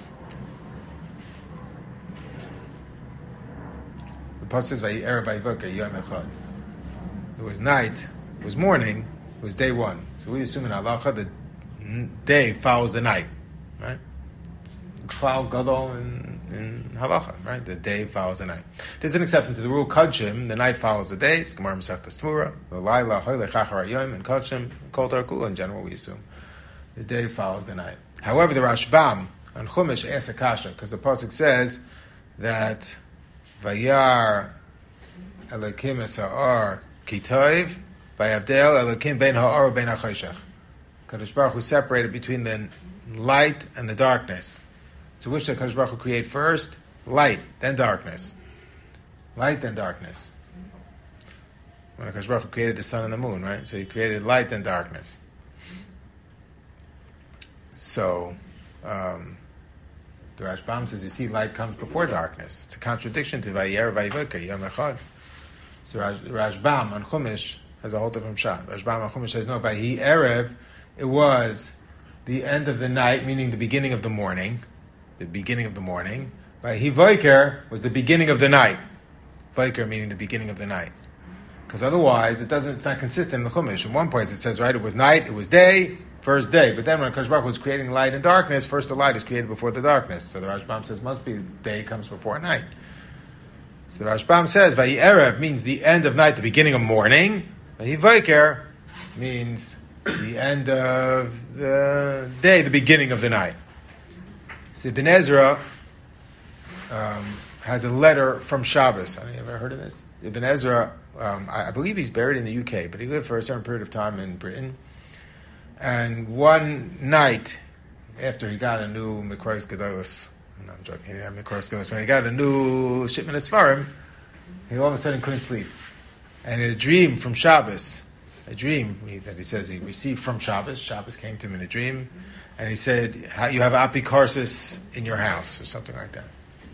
The Pasuk says, Vayi'er vayivoker yom echad. It was night, it was morning, it was day one. So we assume in halacha the day follows the night, right? Klal Gadol in in halacha, right? The day follows the night. There's an exception to the rule. Kadshim, the night follows the day. It's Gemara Masechtas Tmura. The Laila Hoyle Chachar Yom and Kadshim Kol Tarkula. In general, we assume the day follows the night. However, the Rashbam on Chumash asks a kasha because the pasuk says that Vayar Elokim es ha'or kitoiv Vayavdel Elokim ben ha'or ben ha'choshech. Kadosh Baruch Hu separated between the light and the darkness. So which did HaKadosh Baruch Hu create first? Light, then darkness. Light, then darkness. When HaKadosh Baruch Hu created the sun and the moon, right? So he created light, then darkness. So, um, the Rashbam says, you see, light comes before darkness. It's a contradiction to Vayer Vayivoker, Yom Echad. So Rash, Rashbam on Chumash has a whole different shot. Rashbam on Chumash says, no, Vayi Erev, it was the end of the night, meaning the beginning of the morning. The beginning of the morning. Vayi Voiker was the beginning of the night. Voiker meaning the beginning of the night. Because otherwise, it doesn't, it's not consistent in the Chumash. In one place it says, right, it was night, it was day, first day. But then when HaKadosh Baruch Hu was creating light and darkness, first the light is created before the darkness. So the Rashbam says, must be day comes before night. So the Rashbam says, Vayi Erev means the end of night, the beginning of morning. Vayi Voiker means the end of the day, the beginning of the night. So Ibn Ezra um, has a letter from Shabbos. Have you ever heard of this? Ibn Ezra, um, I, I believe he's buried in the U K, but he lived for a certain period of time in Britain. And one night, after he got a new Mikros Gedolos, no, I'm joking, he didn't have Mikros Gedolos, but he got a new shipment of Sfarim, he all of a sudden couldn't sleep. And in a dream from Shabbos, a dream that he says he received from Shabbos, Shabbos came to him in a dream, and he said, you have apicorsis in your house, or something like that.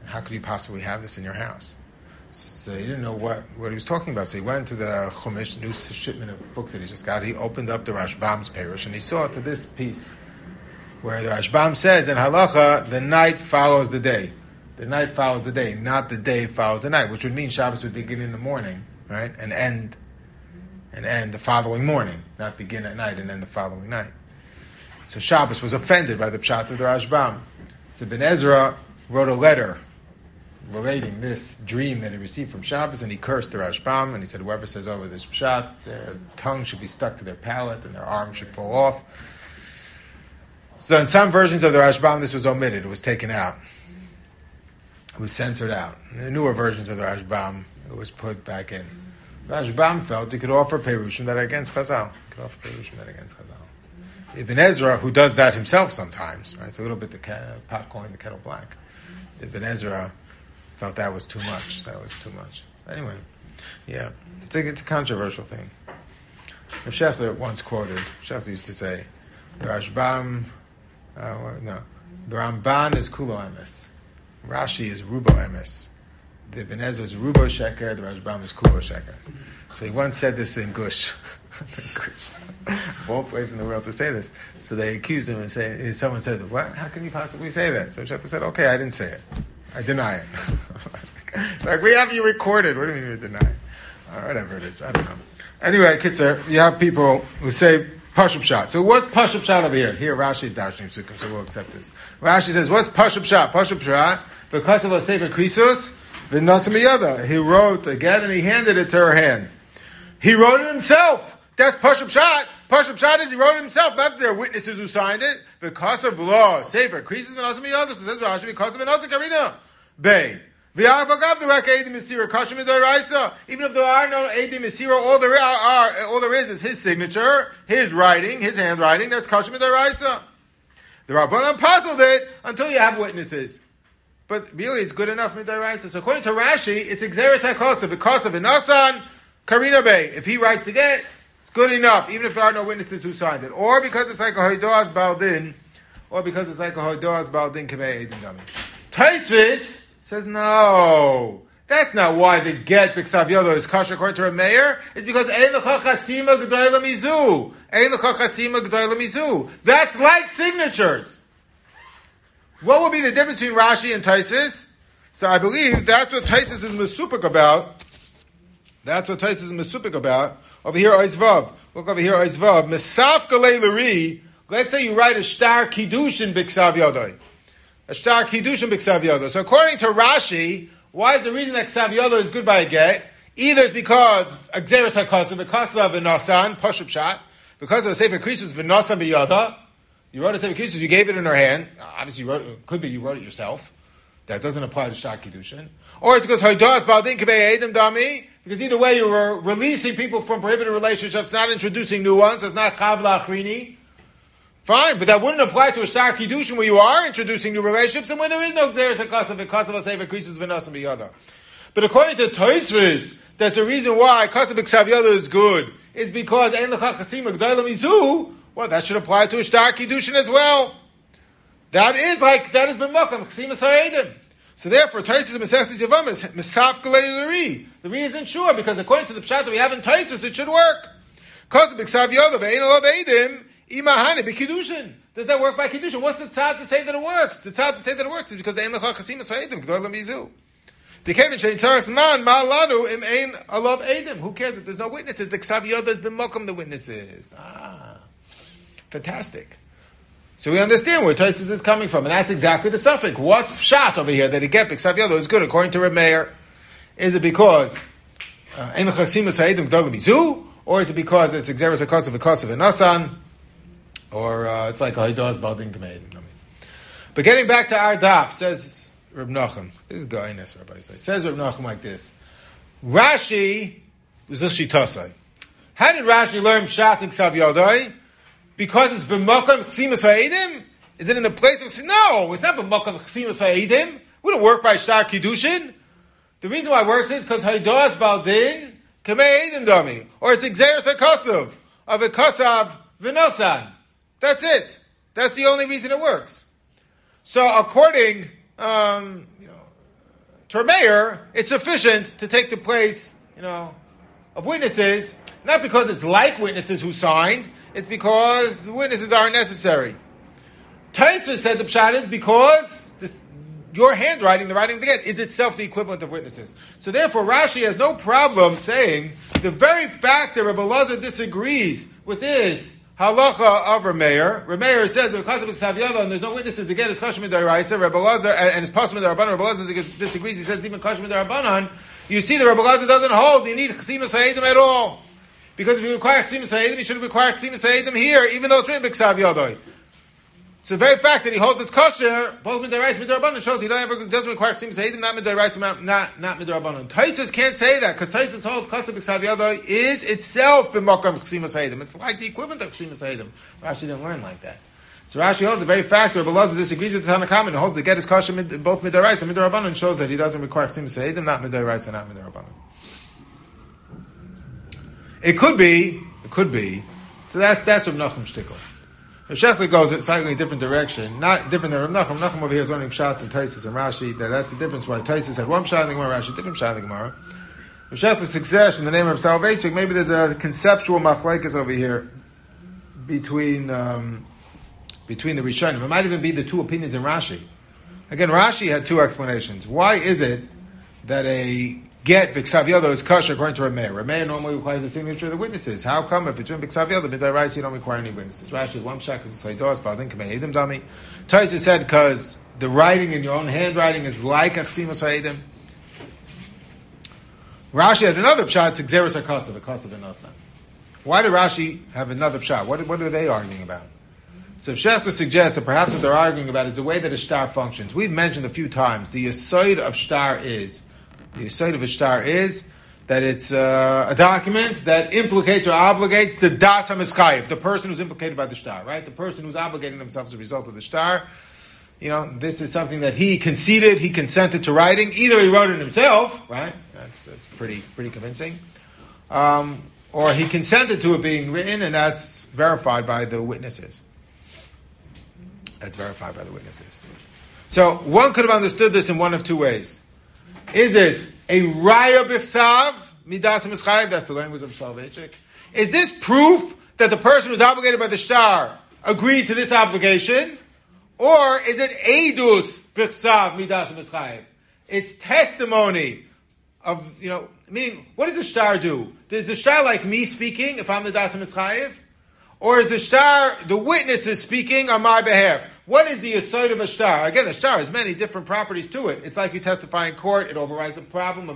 How could you possibly have this in your house? So he didn't know what, what he was talking about. So he went to the Chumash, new shipment of books that he just got. He opened up the Rashbam's Perush, and he saw to this piece where the Rashbam says in Halacha, the night follows the day. The night follows the day, not the day follows the night, which would mean Shabbos would begin in the morning, right, and end, and end the following morning, not begin at night and end the following night. So Shabbos was offended by the pshat of the Rashbam. So Ben Ezra wrote a letter relating this dream that he received from Shabbos, and he cursed the Rashbam, and he said, whoever says over this pshat, their tongue should be stuck to their palate, and their arm should fall off. So in some versions of the Rashbam, this was omitted, it was taken out. It was censored out. In the newer versions of the Rashbam, it was put back in. Rashbam felt he could offer Perushim that are against Chazal. He could offer Perushim that are against Chazal. Ibn Ezra, who does that himself sometimes, right? It's a little bit the ke- pot calling the kettle black. Ibn Ezra felt that was too much. That was too much. Anyway, yeah, it's a, it's a controversial thing. Shechler once quoted, Shechler used to say, the Rashbam, uh, no, the Ramban is Kulo Emes. Rashi is Rubo Emes. The Ibn Ezra is Rubo Sheker, the Rashbam is Kulo Sheker. So he once said this in Gush. Of all places in the world to say this. So they accused him and say, someone said, what? How can you possibly say that? So Shechler said, okay, I didn't say it. I deny it. It's like, we have you recorded. What do you mean you deny it? Or whatever it is. I don't know. Anyway, Kitzer, you have people who say Pashup Shat. So what's Pashup Shat over here? Here, Rashi's Darshim Sukkim, so we'll accept this. Rashi says, what's Pashup Shat? Pashup Shat, because of a Sefer Krisus, the Nasamiyada. He wrote again and he handed it to her hand. He wrote it himself. That's Pashup Shat. Pashup Shat is he wrote it himself, not their witnesses who signed it. Because of law, Sefer Krisus, the Nasamiyada. So says Rashi, because of an Nasa Karina. Bay. Even if there are no Eidim Mesira, all there are, are all there is is his signature, his writing, his handwriting. That's Kashmir Daraisa. The Rabbanan puzzled it until you have witnesses. But really, it's good enough Midaraisa. So according to Rashi, it's Exeris HaKosav, because of Inasan Karina Bey. If he writes the get, it's good enough, even if there are no witnesses who signed it, or because it's like a Hoidoaz Baldin, or because it's like a Hoidoaz Baldin Kemei Eidim Dami. Taisvis says, no, that's not why the get B'Ksav Yodo is kosher according to a mayor. It's because Ein L'cha Chasima G'doy L'mizu. Ein L'cha Chasima G'doy L'mizu. That's like signatures. What would be the difference between Rashi and Taisus? So I believe that's what Taisus is mesupik about. That's what Taisus is mesupik about. Over here, Oizvav. Look over here, Oizvav. Mesaf Galei L'ri. Let's say you write a Shtar Kiddushin B'Ksav Yodo. A Shtar Kiddushin B'Ksav Yodo. So according to Rashi, why is the reason that Ksav Yodo is good by a get? Either it's because Exeris HaKosav, because of V'Nasan, Pashup Shat, because of the Sefer Krisus V'Nasan B'Yoda. You wrote a Sefer Krisus, you gave it in her hand. Obviously, you wrote it, could be you wrote it yourself. That doesn't apply to Shtar Kiddushin. Or it's because Hoidas Baldin Kebei Eidim Dami, because either way you were releasing people from prohibited relationships, not introducing new ones. It's not Chavla Achrini. Fine, but that wouldn't apply to a Shtar Kiddushin where you are introducing new relationships and where there is no Xeris HaKosav, because of a Sefer Krisus V'Nasan B'Yoda. But according to Tosfos, that the reason why Kosav B'Ksav Yoda is good is because Ein L'cha Chasima G'doy L'mizu. Well, that should apply to a Shtar Kiddushin as well. That is like, that has been Mokam, Chasima Sa'edim. So therefore, Tosfos and Masechtas Yavam is Mesaf Galei L'ri. The reason isn't sure, because according to the Pshat that we have in Tosfos, it should work. Kosav B'Ksav Yoda Ve'ein Olav Eidim Imahane B'Kiddushin. Does that work by Kiddushin? What's the tzad to say that it works? The tzad to say that it works is because Ein L'cha Chasima Sa'edim G'doy L'mizu. The Kevin Shein Taras Man Ma'alanu Im Ein Olav Eidim. Who cares if there's no witnesses? The Ksav Yoda has been Mokum the witnesses. Ah. Fantastic. So we understand where Tosfos is coming from, and that's exactly the suffix. What shot over here that he get B'Ksav Yoda is good according to Reb Meir? Is it because Ein L'cha Chasima Sa'edim G'doy L'mizu, or is it because it's Exeris HaKosav V'Kosav V'Nasan, or uh, it's like Hoidas Baldin K'mei Eidim Dami? But getting back to our daf, says Reb Nachum. This is Goines, Rabbi says. Says Reb Nachum like this. Rashi was a shitasai. How did Rashi learn Pshat and Ksav Yodai? Because it's b'mokam chsimas ha'edim? Is it in the place of... No, it's not b'mokam chsimas ha'edim. We don't work by Shtar Kiddushin. The reason why it works is because Hoidas Baldin K'mei Eidim Dami. Or it's Exeris HaKosav of a Kosav V'Nosan. That's it. That's the only reason it works. So according, um, you know, to a mayor, it's sufficient to take the place, you know, of witnesses, not because it's like witnesses who signed, it's because witnesses aren't necessary. Tosfos said the pshat is because this, your handwriting, the writing of the get, is itself the equivalent of witnesses. So therefore, Rashi has no problem saying the very fact that Rebbe Elazar disagrees with this halacha of Rameir. Rameir says that because of Ksav Yada and there's no witnesses to get his kashmir deraisa, Rebbe Elazar and, and his pasuk derabanan, Rebbe Elazar disagrees. He says even kashmir derabanan. You see, the Rebbe Elazar doesn't hold. You need chesimas ha'idim at all. Because if you require chesimas ha'idim, you should require chesimas ha'idim here, even though it's written b'ksav yadoi. So the very fact that he holds it's kosher, both midaraisa and midarabanan, shows he don't ever, doesn't require chesimas ha'idim, not midaraisa, not not midarabanan. Tosfos can't say that because Tosfos holds kosher b'ksav yadoi is itself b'makam chesimas ha'idim. It's like the equivalent of chesimas ha'idim. Rashi didn't learn like that. So Rashi holds the very fact that Rebbe Elazar disagrees with the Tanakhama and holds the get is kosher mid, both midaraisa and midarabanan shows that he doesn't require chesimas ha'idim, not midaraisa, not midarabanan. It could be, it could be. So that's that's Rav Nachum shtickle. Rav Shechler goes in a slightly different direction, not different than Rav Nachum. Nachum over here is learning Pshat and Tosfos and Rashi. That, that's the difference. Why Tosfos had one Pshat in the Gemara, Rashi different Pshat in the Gemara. Rav Shechler suggests in the name of Salvation, maybe there's a conceptual machlekes over here between um, between the Rishonim. It might even be the two opinions in Rashi. Again, Rashi had two explanations. Why is it that a get b'ksav yada is kosher according to Rameir? Rameir normally requires the signature of the witnesses. How come if it's written b'ksav yada midaraisa you don't require any witnesses? Rashi is one pshat because it's haidos, but I think kamei edim dami. Tosfos said because the writing in your own handwriting is like a chesimas ha'idim. Rashi had another pshat, it's xeris hakasa, the kasa v'nasa. Why did Rashi have another pshat? What, what are they arguing about? So Shechter suggests that perhaps what they're arguing about is the way that a shtar functions. We've mentioned a few times the yesod of shtar is The yesod of a shtar is that it's uh, a document that implicates or obligates the das hamischayif, the person who's implicated by the shtar, right? The person who's obligating themselves as a result of the shtar. You know, this is something that he conceded, he consented to writing. Either he wrote it himself, right? That's, that's pretty pretty convincing. Um, or he consented to it being written, and that's verified by the witnesses. That's verified by the witnesses. So one could have understood this in one of two ways. Is it a raya b'chsav midas mischayev? That's the language of Soloveitchik. Is this proof that the person who's obligated by the shtar agreed to this obligation, or is it eidus b'chsav midas mischayev? It's testimony of, you know, meaning what does the shtar do? Does the shtar like me speaking if I'm the das mischayev, or is the shtar the witness is speaking on my behalf? What is the yesod of a shtar? Again, a shtar has many different properties to it. It's like you testify in court, it overrides the problem.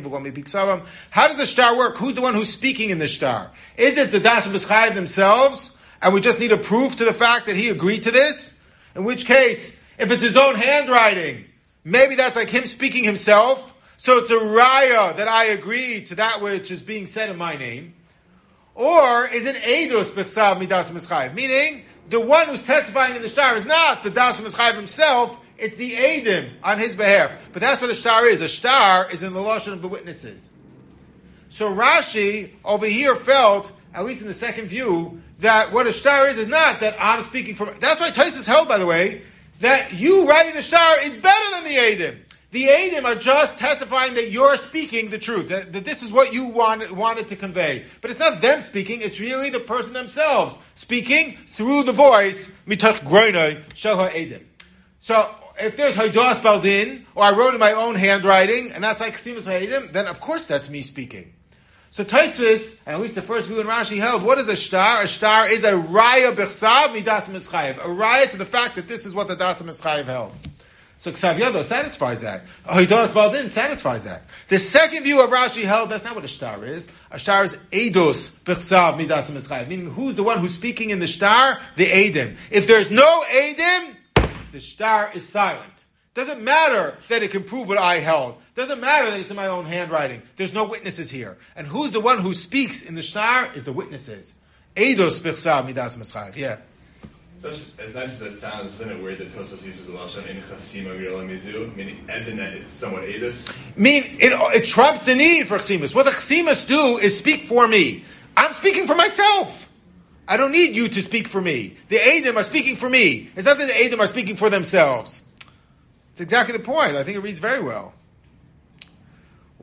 How does a shtar work? Who's the one who's speaking in the shtar? Is it the das b'schayev themselves, and we just need a proof to the fact that he agreed to this? In which case, if it's his own handwriting, maybe that's like him speaking himself, so it's a raya that I agree to that which is being said in my name. Or is it eidus b'chsav midas mischayev? Meaning, the one who's testifying in the shtar is not the das mischayev himself, it's the eidim on his behalf. But that's what a shtar is. A shtar is in the lashon of the witnesses. So Rashi over here felt, at least in the second view, that what a shtar is is not that I'm speaking from. That's why Tosfos held, by the way, that you writing the shtar is better than the eidim. The eidim are just testifying that you're speaking the truth, that, that this is what you want, wanted to convey. But it's not them speaking, it's really the person themselves speaking through the voice, mitoch groinoi shel ha'edim. So, if there's haidas baldin, or I wrote in my own handwriting, and that's like chesimas ha'edim, then of course that's me speaking. So Tosfos, and at least the first view in Rashi held, what is a shtar? A shtar is a raya b'chsav midas mischayev, a raya to the fact that this is what the das mischayev held. So Ksav Yado satisfies that. Haidas Baldin satisfies that. The second view of Rashi held that's not what a shtar is. A shtar is Eidos B'chsav Midas Mischayev, meaning who's the one who's speaking in the shtar? The Eidim. If there's no Eidim, the shtar is silent. Doesn't matter that it can prove what I held. Doesn't matter that it's in my own handwriting. There's no witnesses here. And who's the one who speaks in the shtar? Is the witnesses. Eidos B'chsav Midas Mischayev. Yeah. As nice as that sounds, isn't it weird that Tosfos uses the lashon in chasima g'yola mizu, meaning as in that it's somewhat edus? I mean, it, it trumps the need for chasimas. What the chasimas do is speak for me. I'm speaking for myself. I don't need you to speak for me. The eidim are speaking for me. It's not that the eidim are speaking for themselves. It's exactly the point. I think it reads very well.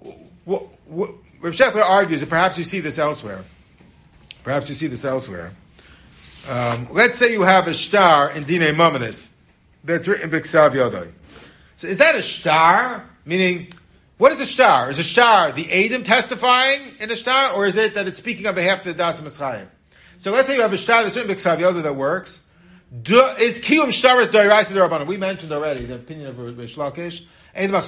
Rav Shechtler argues that perhaps you see this elsewhere. Perhaps you see this elsewhere. Um, let's say you have a shtar in Dinei Mamonis that's written B'Ksav Yodai. So is that a shtar? Meaning, what is a shtar? Is a shtar the Eidim testifying in a shtar, or is it that it's speaking on behalf of the Das Mitzrayim? So let's say you have a shtar that's written B'Ksav Yodai that works. Do, is Kiyum Shtaris Doiraisa D'Rabbanan? We mentioned already the opinion of Rish Lakish. Whenever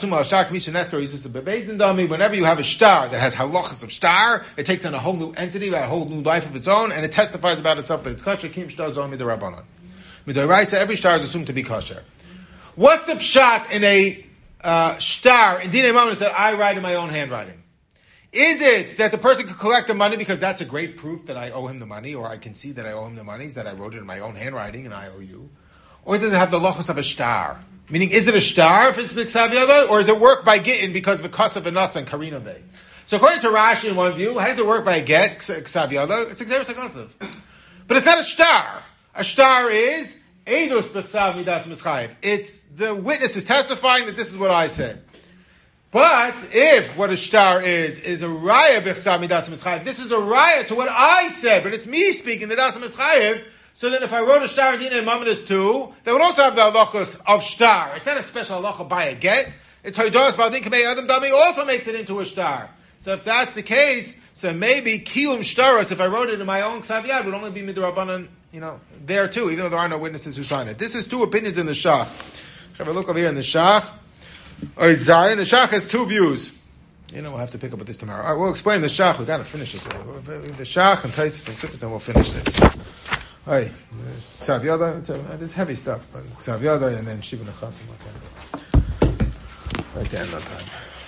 you have a shtar that has halachas of shtar, it takes on a whole new entity, a whole new life of its own, and it testifies about itself that it's kosher. Kim shtar zon midrabanan. Midoraisa, every shtar is assumed to be kosher. What's the pshat in a uh, shtar in Dinei Mamonis that I write in my own handwriting? Is it that the person can collect the money because that's a great proof that I owe him the money, or I can see that I owe him the money, that I wrote it in my own handwriting and I owe you? Or does it have the halachas of a shtar? Meaning, is it a shtar if it's B'Ksav Yodai, or is it work by Gittin because of a Kos of Anas and Karina Bey? So according to Rashi, in one view, how does it work by a get, Ksav Yodai? It's Xeris HaKosav. But it's not a shtar. A shtar is Eidos B'Ksav Midas Mischayev. It's the witness is testifying that this is what I said. But if what a shtar is, is a raya B'Ksav Midas Mischayev, this is a raya to what I said, but it's me speaking, the Das Mischayev. So then if I wrote a shtar in Dinei Mamonis too, they would also have the halachos of shtar. It's not a special halacha by a get. It's Hoidos Baldin Kamei Adam Dami also makes it into a shtar. So if that's the case, so maybe Kiyum Shtaros, if I wrote it in my own Ksav Yad, would only be Midrabanan, you know, there too, even though there are no witnesses who sign it. This is two opinions in the Shach. Have a look over here in the Shach. Or Zion, the Shach has two views. You know, we'll have to pick up with this tomorrow. All right, we'll explain the Shach. We've got to finish this. The Shach and Taisus and Sukkot, and we'll finish this. Hey, Ksav Yodai, it's, uh, it's heavy stuff, but Ksav Yodai and then Shiva Nechasim. Right there, no time.